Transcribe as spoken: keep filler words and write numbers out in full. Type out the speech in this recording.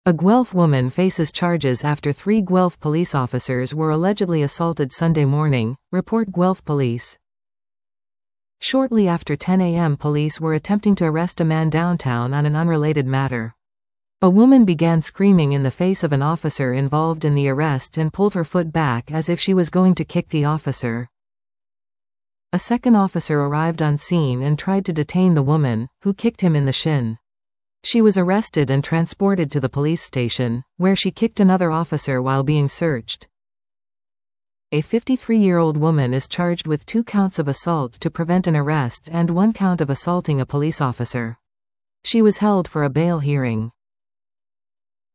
A Guelph woman faces charges after three Guelph police officers were allegedly assaulted Sunday morning, report Guelph police. Shortly after ten a m police were attempting to arrest a man downtown on an unrelated matter. A woman began screaming in the face of an officer involved in the arrest and pulled her foot back as if she was going to kick the officer. A second officer arrived on scene and tried to detain the woman, who kicked him in the shin. She was arrested and transported to the police station, where she kicked another officer while being searched. A fifty-three-year-old woman is charged with two counts of assault to prevent an arrest and one count of assaulting a police officer. She was held for a bail hearing.